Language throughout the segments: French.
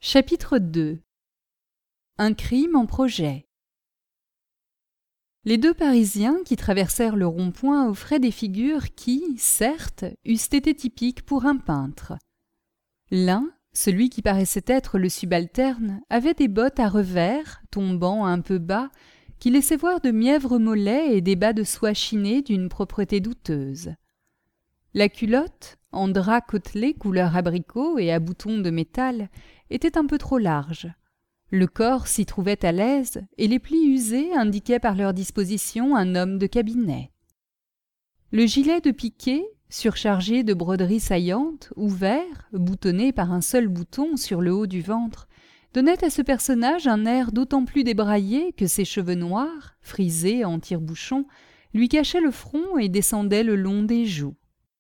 Chapitre 2. Un crime en projet. Les deux Parisiens qui traversèrent le rond-point offraient des figures qui, certes, eussent été typiques pour un peintre. L'un, celui qui paraissait être le subalterne, avait des bottes à revers, tombant un peu bas, qui laissaient voir de mièvres mollets et des bas de soie chinés d'une propreté douteuse. La culotte, en drap côtelé couleur abricot et à boutons de métal, était un peu trop large. Le corps s'y trouvait à l'aise et les plis usés indiquaient par leur disposition un homme de cabinet. Le gilet de piqué, surchargé de broderies saillantes, ouvert, boutonné par un seul bouton sur le haut du ventre, donnait à ce personnage un air d'autant plus débraillé que ses cheveux noirs, frisés en tire-bouchon, lui cachaient le front et descendaient le long des joues.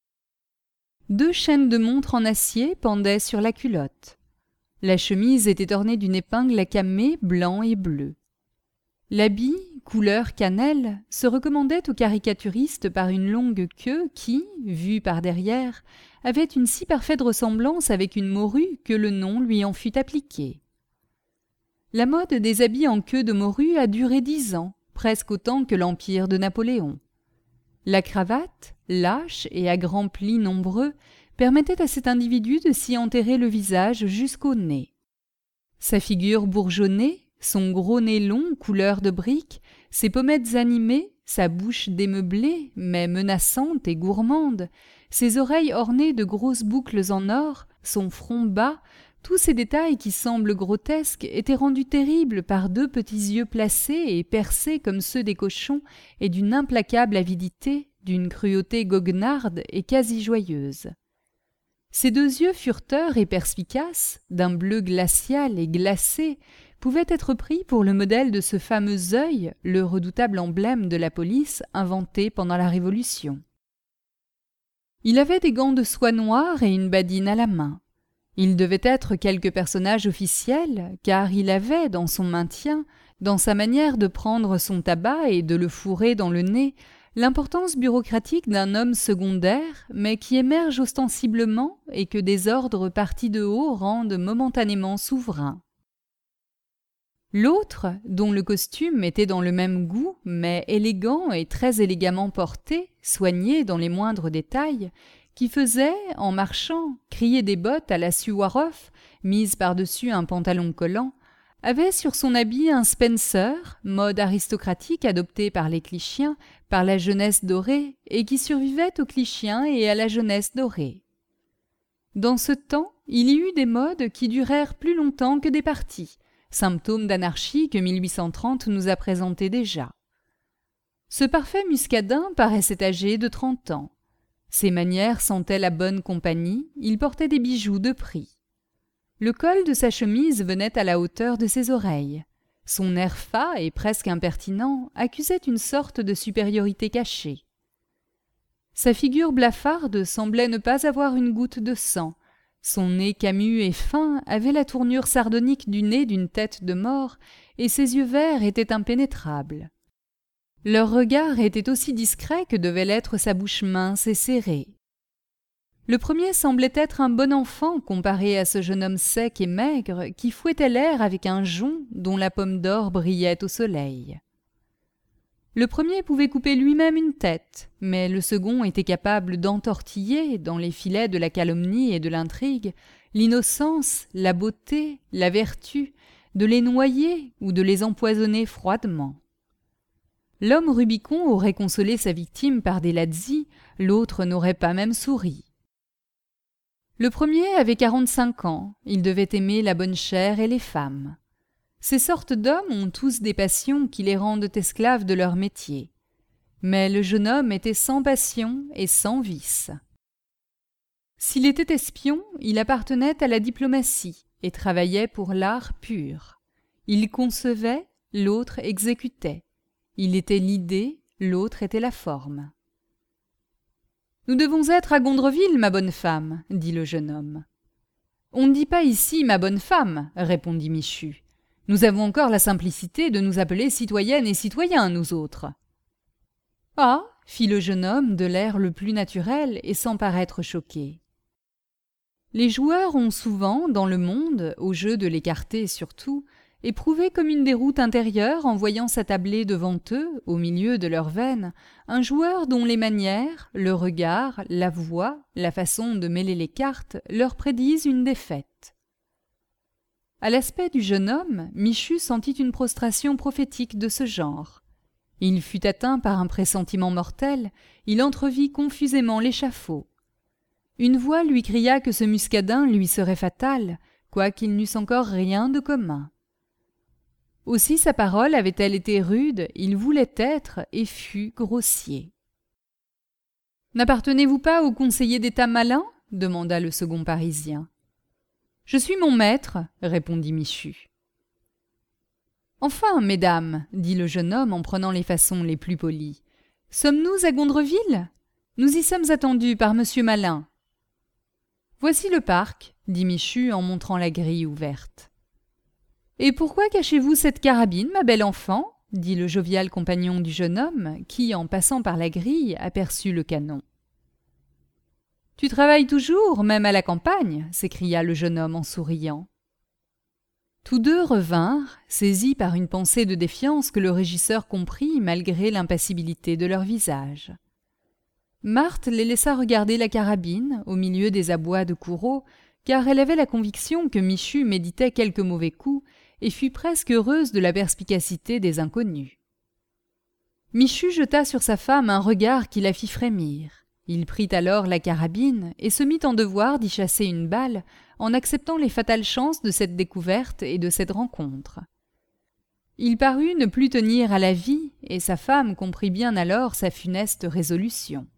Deux chaînes de montre en acier pendaient sur la culotte. La chemise était ornée d'une épingle à camée blanc et bleu. L'habit, couleur cannelle, se recommandait aux caricaturistes par une longue queue qui, vue par derrière, avait une si parfaite ressemblance avec une morue que le nom lui en fut appliqué. La mode des habits en queue de morue a duré 10 ans, presque autant que l'empire de Napoléon. La cravate, lâche et à grands plis nombreux, permettait à cet individu de s'y enterrer le visage jusqu'au nez. Sa figure bourgeonnée, son gros nez long couleur de brique, ses pommettes animées, sa bouche démeublée mais menaçante et gourmande, ses oreilles ornées de grosses boucles en or, son front bas, tous ces détails qui semblent grotesques étaient rendus terribles par deux petits yeux placés et percés comme ceux des cochons et d'une implacable avidité, d'une cruauté goguenarde et quasi joyeuse. Ces deux yeux fureteurs et perspicaces, d'un bleu glacial et glacé, pouvaient être pris pour le modèle de ce fameux œil, le redoutable emblème de la police inventé pendant la Révolution. Il avait des gants de soie noire et une badine à la main. Il devait être quelque personnage officiel, car il avait, dans son maintien, dans sa manière de prendre son tabac et de le fourrer dans le nez, l'importance bureaucratique d'un homme secondaire, mais qui émerge ostensiblement et que des ordres partis de haut rendent momentanément souverain. L'autre, dont le costume était dans le même goût, mais élégant et très élégamment porté, soigné dans les moindres détails, qui faisait, en marchant, crier des bottes à la Suwaroff, mise par-dessus un pantalon collant, avait sur son habit un Spencer, mode aristocratique adopté par les Clichéens, par la jeunesse dorée, et qui survivait aux Clichéens et à la jeunesse dorée. Dans ce temps, il y eut des modes qui durèrent plus longtemps que des partis, symptôme d'anarchie que 1830 nous a présenté déjà. Ce parfait muscadin paraissait âgé de 30 ans. Ses manières sentaient la bonne compagnie, il portait des bijoux de prix. Le col de sa chemise venait à la hauteur de ses oreilles. Son air fat et presque impertinent accusait une sorte de supériorité cachée. Sa figure blafarde semblait ne pas avoir une goutte de sang. Son nez camus et fin avait la tournure sardonique du nez d'une tête de mort, et ses yeux verts étaient impénétrables. Leur regard était aussi discret que devait l'être sa bouche mince et serrée. Le premier semblait être un bon enfant comparé à ce jeune homme sec et maigre qui fouettait l'air avec un jonc dont la pomme d'or brillait au soleil. Le premier pouvait couper lui-même une tête, mais le second était capable d'entortiller, dans les filets de la calomnie et de l'intrigue, l'innocence, la beauté, la vertu, de les noyer ou de les empoisonner froidement. L'homme Rubicon aurait consolé sa victime par des lazzi, l'autre n'aurait pas même souri. Le premier avait 45 ans, il devait aimer la bonne chair et les femmes. Ces sortes d'hommes ont tous des passions qui les rendent esclaves de leur métier. Mais le jeune homme était sans passion et sans vice. S'il était espion, il appartenait à la diplomatie et travaillait pour l'art pur. Il concevait, l'autre exécutait. Il était l'idée, l'autre était la forme. « Nous devons être à Gondreville, ma bonne femme, » dit le jeune homme. « On ne dit pas ici ma bonne femme, » répondit Michu. « Nous avons encore la simplicité de nous appeler citoyennes et citoyens, nous autres. »« Ah » fit le jeune homme de l'air le plus naturel et sans paraître choqué. Les joueurs ont souvent, dans le monde, au jeu de l'écarté surtout, éprouvé comme une déroute intérieure en voyant s'attabler devant eux, au milieu de leurs veines, un joueur dont les manières, le regard, la voix, la façon de mêler les cartes leur prédisent une défaite. À l'aspect du jeune homme, Michu sentit une prostration prophétique de ce genre. Il fut atteint par un pressentiment mortel, il entrevit confusément l'échafaud. Une voix lui cria que ce muscadin lui serait fatal, quoiqu'ils n'eussent encore rien de commun. Aussi sa parole avait-elle été rude, il voulait être et fut grossier. « N'appartenez-vous pas au conseiller d'État malin ?» demanda le second Parisien. « Je suis mon maître, » répondit Michu. « Enfin, mesdames, dit le jeune homme en prenant les façons les plus polies, sommes-nous à Gondreville ? Nous y sommes attendus par monsieur Malin. »« Voici le parc, » dit Michu en montrant la grille ouverte. « Et pourquoi cachez-vous cette carabine, ma belle enfant ?» dit le jovial compagnon du jeune homme, qui, en passant par la grille, aperçut le canon. « Tu travailles toujours, même à la campagne ?» s'écria le jeune homme en souriant. Tous deux revinrent, saisis par une pensée de défiance que le régisseur comprit malgré l'impassibilité de leur visage. Marthe les laissa regarder la carabine au milieu des abois de Courreau, car elle avait la conviction que Michu méditait quelque mauvais coup et fut presque heureuse de la perspicacité des inconnus. Michu jeta sur sa femme un regard qui la fit frémir. Il prit alors la carabine et se mit en devoir d'y chasser une balle en acceptant les fatales chances de cette découverte et de cette rencontre. Il parut ne plus tenir à la vie et sa femme comprit bien alors sa funeste résolution.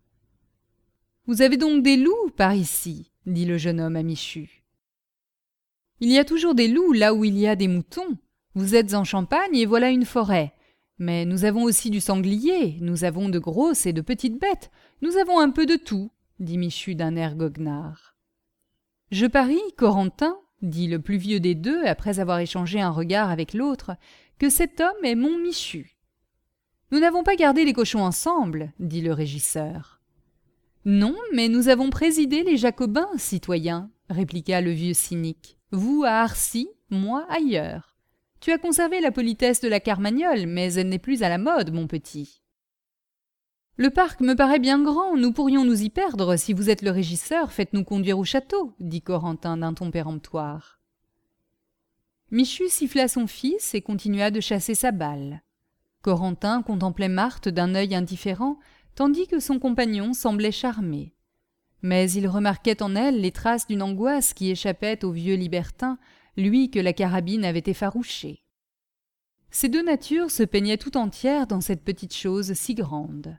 « Vous avez donc des loups par ici ?» dit le jeune homme à Michu. « Il y a toujours des loups là où il y a des moutons. Vous êtes en Champagne et voilà une forêt. Mais nous avons aussi du sanglier, nous avons de grosses et de petites bêtes, nous avons un peu de tout, dit Michu d'un air goguenard. Je parie, Corentin, dit le plus vieux des deux après avoir échangé un regard avec l'autre, que cet homme est mon Michu. Nous n'avons pas gardé les cochons ensemble, dit le régisseur. Non, mais nous avons présidé les Jacobins, citoyens, répliqua le vieux cynique. Vous à Arcy, moi ailleurs. Tu as conservé la politesse de la Carmagnole, mais elle n'est plus à la mode, mon petit. Le parc me paraît bien grand, nous pourrions nous y perdre. Si vous êtes le régisseur, faites-nous conduire au château, dit Corentin d'un ton péremptoire. Michu siffla son fils et continua de chasser sa balle. Corentin contemplait Marthe d'un œil indifférent, tandis que son compagnon semblait charmé. Mais il remarquait en elle les traces d'une angoisse qui échappait au vieux libertin, lui que la carabine avait effarouché. Ces deux natures se peignaient tout entières dans cette petite chose si grande.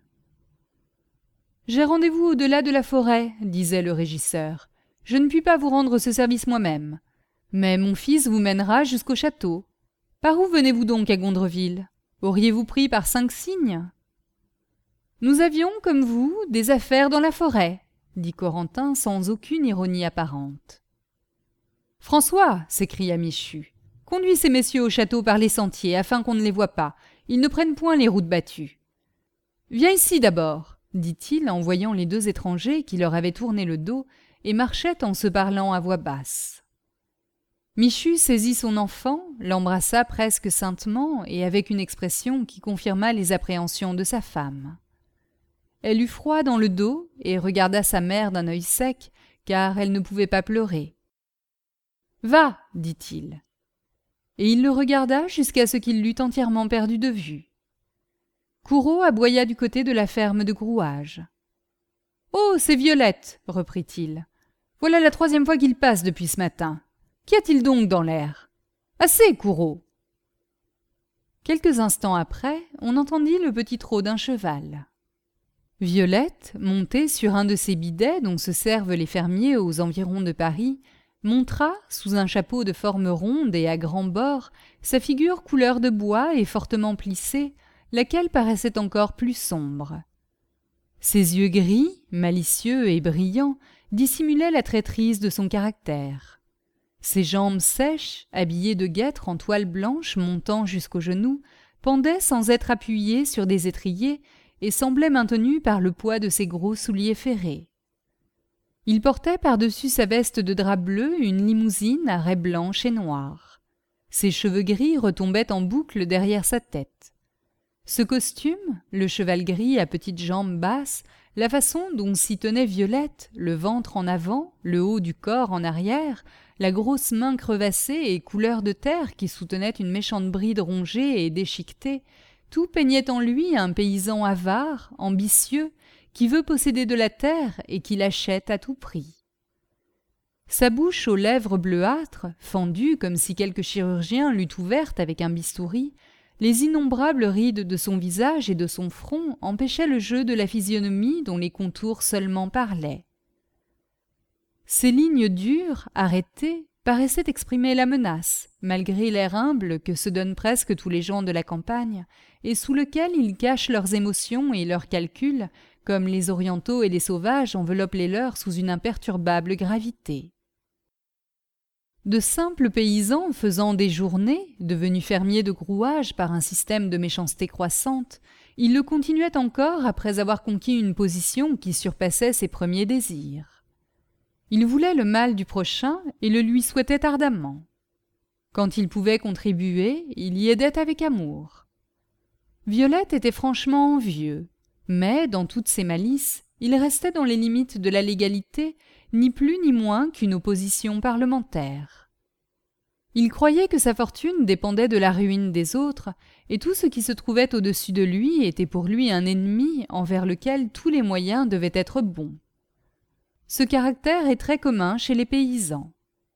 « J'ai rendez-vous au-delà de la forêt, » disait le régisseur. « Je ne puis pas vous rendre ce service moi-même. Mais mon fils vous mènera jusqu'au château. Par où venez-vous donc à Gondreville ? Auriez-vous pris par 5 cygnes ? » « Nous avions, comme vous, des affaires dans la forêt, » dit Corentin sans aucune ironie apparente. « François, s'écria Michu, conduis ces messieurs au château par les sentiers afin qu'on ne les voie pas. Ils ne prennent point les routes battues. Viens ici d'abord, dit-il en voyant les deux étrangers qui leur avaient tourné le dos et marchaient en se parlant à voix basse. Michu saisit son enfant, l'embrassa presque saintement et avec une expression qui confirma les appréhensions de sa femme. Elle eut froid dans le dos et regarda sa mère d'un œil sec, car elle ne pouvait pas pleurer. « Va, dit-il. » Et il le regarda jusqu'à ce qu'il l'eût entièrement perdu de vue. Courreau aboya du côté de la ferme de Grouage. « Oh, c'est Violette, reprit-il. Voilà la 3e fois qu'il passe depuis ce matin. Qu'y a-t-il donc dans l'air ? Assez, Courreau !» Quelques instants après, on entendit le petit trot d'un cheval. Violette, montée sur un de ces bidets dont se servent les fermiers aux environs de Paris, montra, sous un chapeau de forme ronde et à grands bords, sa figure couleur de bois et fortement plissée, laquelle paraissait encore plus sombre. Ses yeux gris, malicieux et brillants, dissimulaient la traîtrise de son caractère. Ses jambes sèches, habillées de guêtres en toile blanche montant jusqu'aux genoux, pendaient sans être appuyées sur des étriers et semblaient maintenues par le poids de ses gros souliers ferrés. Il portait par-dessus sa veste de drap bleu une limousine à raies blanches et noires. Ses cheveux gris retombaient en boucle derrière sa tête. Ce costume, le cheval gris à petites jambes basses, la façon dont s'y tenait Violette, le ventre en avant, le haut du corps en arrière, la grosse main crevassée et couleur de terre qui soutenait une méchante bride rongée et déchiquetée, tout peignait en lui un paysan avare, ambitieux, qui veut posséder de la terre et qui l'achète à tout prix. Sa bouche aux lèvres bleuâtres, fendue comme si quelque chirurgien l'eût ouverte avec un bistouri, les innombrables rides de son visage et de son front empêchaient le jeu de la physionomie dont les contours seulement parlaient. Ces lignes dures, arrêtées, paraissaient exprimer la menace, malgré l'air humble que se donnent presque tous les gens de la campagne, et sous lequel ils cachent leurs émotions et leurs calculs, comme les orientaux et les sauvages enveloppent les leurs sous une imperturbable gravité. De simples paysans faisant des journées, devenus fermiers de grouage par un système de méchanceté croissante, ils le continuaient encore après avoir conquis une position qui surpassait ses premiers désirs. Il voulait le mal du prochain et le lui souhaitait ardemment. Quand il pouvait contribuer, il y aidait avec amour. Violette était franchement envieux, mais, dans toutes ses malices, il restait dans les limites de la légalité, ni plus ni moins qu'une opposition parlementaire. Il croyait que sa fortune dépendait de la ruine des autres, et tout ce qui se trouvait au-dessus de lui était pour lui un ennemi envers lequel tous les moyens devaient être bons. Ce caractère est très commun chez les paysans.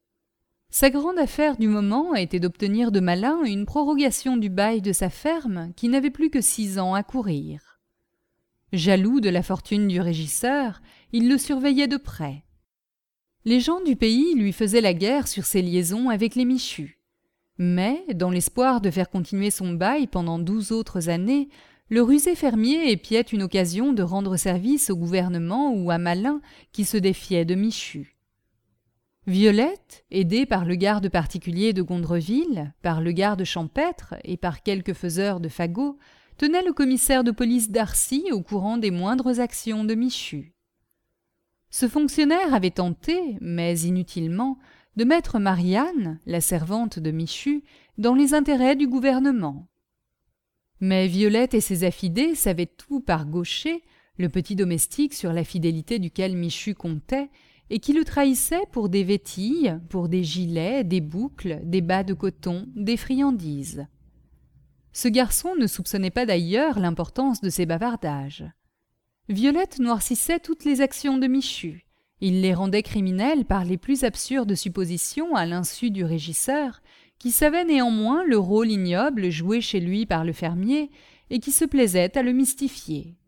Sa grande affaire du moment était d'obtenir de Malin une prorogation du bail de sa ferme qui n'avait plus que 6 ans à courir. Jaloux de la fortune du régisseur, il le surveillait de près. Les gens du pays lui faisaient la guerre sur ses liaisons avec les Michus. Mais, dans l'espoir de faire continuer son bail pendant 12 autres années, le rusé fermier épiait une occasion de rendre service au gouvernement ou à Malin qui se défiait de Michus. Violette, aidée par le garde particulier de Gondreville, par le garde champêtre et par quelques faiseurs de fagots, tenait le commissaire de police d'Arcy au courant des moindres actions de Michus. Ce fonctionnaire avait tenté, mais inutilement, de mettre Marianne, la servante de Michus, dans les intérêts du gouvernement. Mais Violette et ses affidés savaient tout par Gaucher, le petit domestique sur la fidélité duquel Michus comptait, et qui le trahissait pour des vétilles, pour des gilets, des boucles, des bas de coton, des friandises. Ce garçon ne soupçonnait pas d'ailleurs l'importance de ces bavardages. Violette noircissait toutes les actions de Michus. Il les rendait criminelles par les plus absurdes suppositions à l'insu du régisseur, qui savait néanmoins le rôle ignoble joué chez lui par le fermier et qui se plaisait à le mystifier.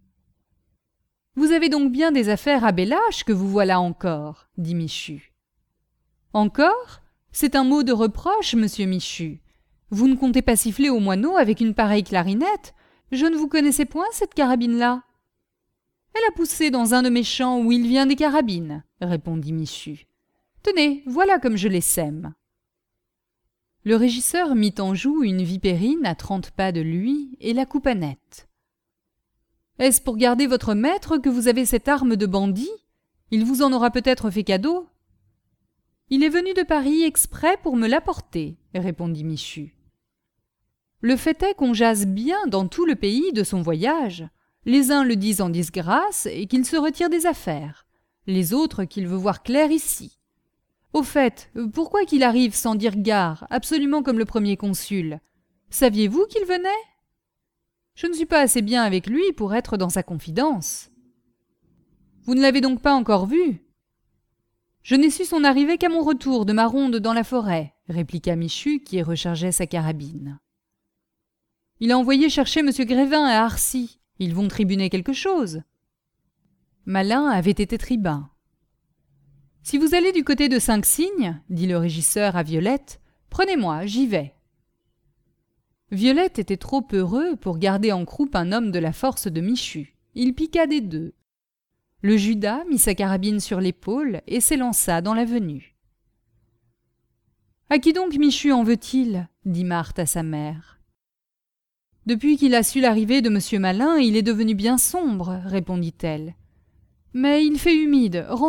« Vous avez donc bien des affaires à Bellache que vous voilà encore, » dit Michus. « Encore ? C'est un mot de reproche, monsieur Michus. Vous ne comptez pas siffler au moineau avec une pareille clarinette. Je ne vous connaissais point, cette carabine-là. » « Elle a poussé dans un de mes champs où il vient des carabines, » répondit Michus. « Tenez, voilà comme je les sème. » Le régisseur mit en joue une vipérine à 30 pas de lui et la coupa net. « Est-ce pour garder votre maître que vous avez cette arme de bandit ? Il vous en aura peut-être fait cadeau. »« Il est venu de Paris exprès pour me l'apporter, » répondit Michus. « Le fait est qu'on jase bien dans tout le pays de son voyage. Les uns le disent en disgrâce et qu'il se retire des affaires, les autres qu'il veut voir clair ici. Au fait, pourquoi qu'il arrive sans dire gare, absolument comme le premier consul ? Saviez-vous qu'il venait ? Je ne suis pas assez bien avec lui pour être dans sa confidence. Vous ne l'avez donc pas encore vu ? Je n'ai su son arrivée qu'à mon retour de ma ronde dans la forêt, répliqua Michus qui rechargeait sa carabine. Il a envoyé chercher M. Grévin à Arcy. Ils vont tribuner quelque chose. Malin avait été tribun. « Si vous allez du côté de Cinq-Cygnes, dit le régisseur à Violette, prenez-moi, j'y vais. » Violette était trop heureux pour garder en croupe un homme de la force de Michus. Il piqua des deux. Le Judas mit sa carabine sur l'épaule et s'élança dans l'avenue. « À qui donc Michus en veut-il » dit Marthe à sa mère. « Depuis qu'il a su l'arrivée de M. Malin, il est devenu bien sombre, répondit-elle. Mais il fait humide, rentrons. »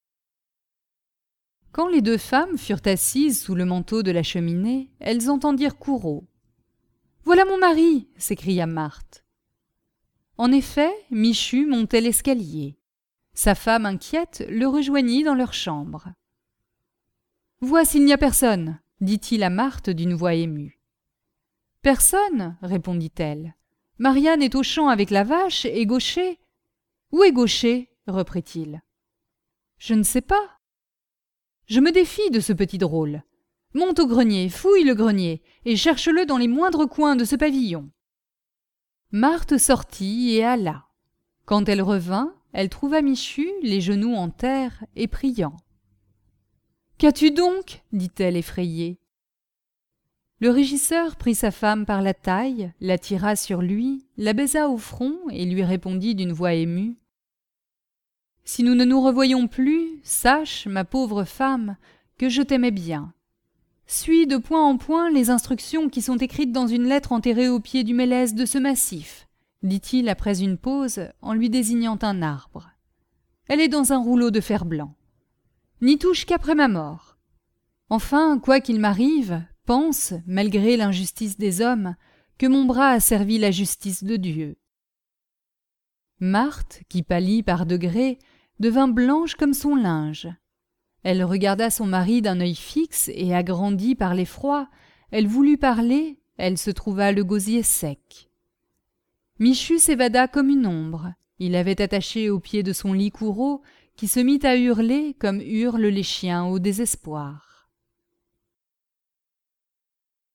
Quand les deux femmes furent assises sous le manteau de la cheminée, elles entendirent Courreau. « Voilà mon mari !» s'écria Marthe. En effet, Michu montait l'escalier. Sa femme inquiète le rejoignit dans leur chambre. « Vois s'il n'y a personne !» dit-il à Marthe d'une voix émue. « Personne !» répondit-elle. « Marianne est au champ avec la vache et Gaucher. »« Où est Gaucher ?» reprit-il. « Je ne sais pas. »« Je me défie de ce petit drôle. Monte au grenier, fouille le grenier et cherche-le dans les moindres coins de ce pavillon. » Marthe sortit et alla. Quand elle revint, elle trouva Michu les genoux en terre et priant. « Qu'as-tu donc ?» dit-elle effrayée. Le régisseur prit sa femme par la taille, la tira sur lui, la baisa au front et lui répondit d'une voix émue. « Si nous ne nous revoyons plus, sache, ma pauvre femme, que je t'aimais bien. Suis de point en point les instructions qui sont écrites dans une lettre enterrée au pied du mélèze de ce massif, dit-il après une pause en lui désignant un arbre. Elle est dans un rouleau de fer blanc. N'y touche qu'après ma mort. Enfin, quoi qu'il m'arrive, pense, malgré l'injustice des hommes, que mon bras a servi la justice de Dieu. » Marthe, qui pâlit par degrés, devint blanche comme son linge. Elle regarda son mari d'un œil fixe et agrandi par l'effroi. Elle voulut parler, elle se trouva le gosier sec. Michu s'évada comme une ombre. Il avait attaché au pied de son lit Courreau, qui se mit à hurler comme hurlent les chiens au désespoir.